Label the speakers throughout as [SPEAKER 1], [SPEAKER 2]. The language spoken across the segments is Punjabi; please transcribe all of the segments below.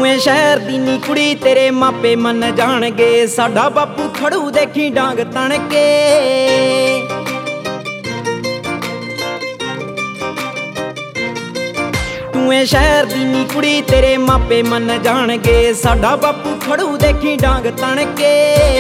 [SPEAKER 1] ਤੂੰ ਸ਼ਹਿਰ ਦੀ ਨੀ ਕੁੜੀ ਤੇਰੇ ਮਾਪੇ ਮੰਨ ਜਾਣਗੇ। ਸਾਡਾ ਬਾਪੂ ਖੜੂ ਦੇਖੀ ਡਾਂਗ ਤਣ ਕੇ। ਤੂੰ ਸ਼ਹਿਰ ਦੀ ਨੀ ਕੁੜੀ ਤੇਰੇ ਮਾਪੇ ਮੰਨ ਜਾਣਗੇ। ਸਾਡਾ ਬਾਪੂ ਖੜੂ ਦੇਖੀ ਡਾਂਗ ਤਣ ਕੇ।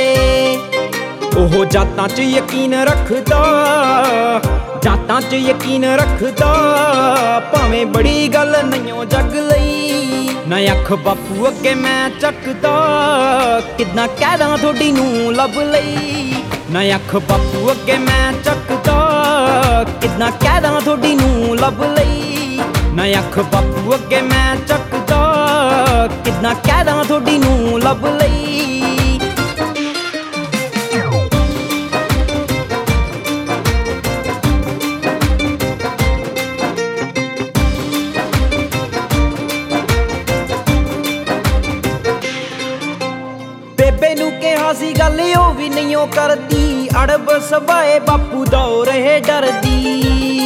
[SPEAKER 1] ਉਹ ਜਾਤਾਂ 'ਚ ਯਕੀਨ ਰੱਖਦਾ, ਜਾਤਾਂ 'ਚ ਯਕੀਨ ਰੱਖਦਾ, ਭਾਵੇਂ ਬੜੀ ਗੱਲ ਨਹੀਂਓ ਜੱਗ ਲਈ। ਨਾ ਅੱਖ ਬਾਪੂ ਅੱਗੇ ਮੈਂ ਚੱਕਦਾ, ਕਿੱਦਾਂ ਕਹਿਦਾਂ ਤੁਹਾਡੀ ਨੂੰ ਲੱਭ ਲਈ। ਨਾ ਅੱਖ ਬਾਪੂ ਅੱਗੇ ਮੈਂ ਚੱਕਦਾ, ਕਿੱਦਾਂ ਕਹਿਦਾਂ ਤੁਹਾਡੀ ਨੂੰ ਲੱਭ ਲਈ। ਨਾ ਅੱਖ ਬਾਪੂ ਅੱਗੇ ਮੈਂ ਚੱਕਦਾ, ਕਿੱਦਾਂ ਕਹਿਦਾਂ ਤੁਹਾਡੀ ਨੂੰ ਲੱਭ ਲਈ। ਬੇਬੇ ਨੂੰ ਕਿਹਾ ਸੀ ਗੱਲ ਉਹ ਵੀ ਨਹੀਂ ਉਹ ਕਰਦੀ। ਅੜਬ ਸਵਾਏ ਬਾਪੂ ਦੋ ਰਹੇ ਡਰਦੀ।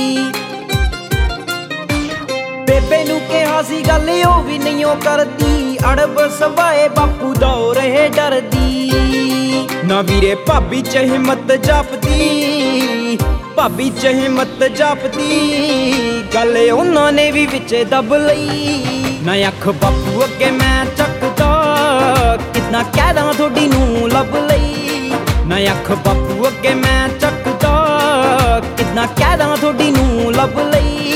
[SPEAKER 1] ਬੇਬੇ ਨੂੰ ਕਿਹਾ ਸੀ ਗੱਲ ਉਹ ਵੀ ਨਹੀਂ ਉਹ ਕਰਦੀ। ਅੜਬ ਸਵਾਏ ਬਾਪੂ ਦੋ ਰਹੇ ਡਰਦੀ। ਨਾ ਵੀਰੇ ਭਾਬੀ ਚ ਹਿੰਮਤ ਜਾਪਦੀ, ਭਾਬੀ ਚ ਹਿੰਮਤ ਜਾਪਦੀ, ਗੱਲ ਉਹਨਾਂ ਨੇ ਵੀ ਵਿੱਚ ਦੱਬ ਲਈ। ਨਾ ਅੱਖ ਬਾਪੂ ਅੱਗੇ ਮੈਂ ਚੱਕਦਾ, ਕਿੱਦਾਂ ਕਹਿਦਾਂ ਤੁਹਾਡੀ ਨੂੰ ਲੱਭ ਲਈ। ਨਾ ਅੱਖ ਬਾਪੂ ਅੱਗੇ ਮੈਂ ਚੱਕਦਾ, ਕਿੱਦਾਂ ਕਹਿਦਾਂ ਤੁਹਾਡੀ ਨੂੰ ਲੱਭ ਲਈ।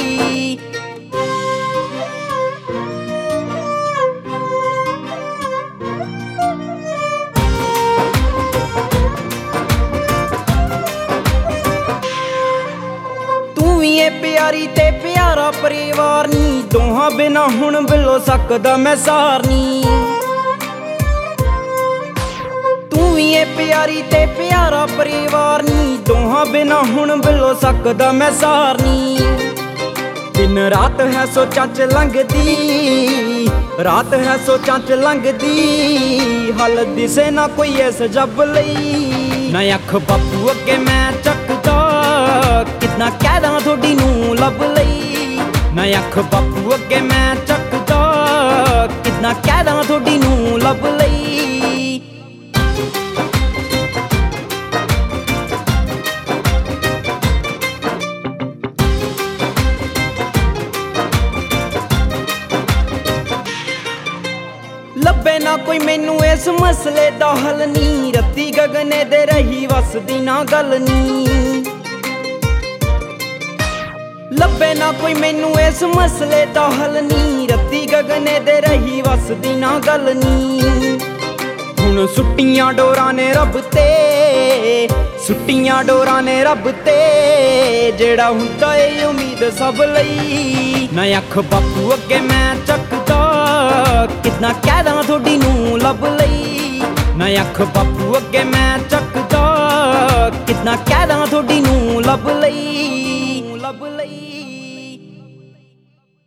[SPEAKER 1] ਤੂੰ ਵੀ ਏ ਪਿਆਰੀ ਤੇ ਪਿਆਰਾ ਪਰਿਵਾਰ ਨੀ, ਦੋਹਾਂ ਬਿਨਾ ਹੁਣ ਬਿਲੋ ਸਕਦਾ ਮੈਂ ਸਾਰ ਨੀ। ਤੂੰ ਵੀ ਏ ਪਿਆਰੀ ਤੇ ਪਿਆਰਾ ਪਰਿਵਾਰ ਨੀ, ਦੋਹਾਂ ਬਿਨਾ ਹੁਣ ਬਿਲੋ ਸਕਦਾ ਮੈਂ ਸਾਰ ਨੀ। ਦਿਨ ਰਾਤ ਹੈ ਸੋਚਾਂ 'ਚ ਲੰਘਦੀ, ਰਾਤ ਹੈ ਸੋਚਾਂ 'ਚ ਲੰਘਦੀ, ਹੱਲ ਦਿਸੇ ਨਾ ਕੋਈ ਇਸ ਜੱਬ ਲਈ। ਨਾ ਅੱਖ ਬਾਪੂ ਅੱਗੇ ਮੈਂ ਚੱਕਦਾ, ਕਿੱਦਾਂ ਕਹਿਦਾਂ ਤੁਹਾਡੀ ਨੂੰ ਲੱਭ ਲਈ। ਨਾ ਅੱਖ ਬਾਪੂ ਅੱਗੇ ਮੈਂ ਚੱਕਦਾ, ਕਿੱਦਾਂ ਕਹਿਦਾਂ ਤੁਹਾਡੀ ਨੂੰ ਲੱਭ ਲਈ। ਲੱਭੇ ਨਾ ਕੋਈ ਮੈਨੂੰ ਇਸ ਮਸਲੇ ਦਾ ਹੱਲ ਨੀ, ਰੱਤੀ ਗਗਨੇ ਦੇ ਰਹੀ ਵਸਦੀ ਨਾ ਗੱਲ ਨੀ। ਲੱਭੇ ਨਾ ਕੋਈ ਮੈਨੂੰ ਇਸ ਮਸਲੇ ਦਾ ਹੱਲ ਨੀ, ਰੱਤੀ ਗਗਨੇ ਦੇ ਰਹੀ ਵਸਦੀ ਨਾ ਗੱਲ ਨੀ। ਹੁਣ ਸੁੱਟੀਆਂ ਡੋਰਾਂ ਨੇ ਰੱਬ ਤੇ, ਸੁੱਟੀਆਂ ਡੋਰਾਂ ਨੇ ਰੱਬ ਤੇ, ਜਿਹੜਾ ਹੁੰਦਾ ਏ ਉਮੀਦ ਸਭ ਲਈ। ਨਾ ਅੱਖ ਬਾਪੂ ਅੱਗੇ ਮੈਂ ਚੱਕਦਾ, ਕਿੱਦਾਂ ਕਹਿਦਾਂ ਤੁਹਾਡੀ ਨੂੰ ਲੱਭ ਲਈ। ਨਾ ਅੱਖ ਬਾਪੂ ਅੱਗੇ ਮੈਂ ਚੱਕਦਾ, ਕਿੱਦਾਂ ਕਹਿਦਾਂ ਤੁਹਾਡੀ ਨੂੰ ਲੱਭ ਲਈ।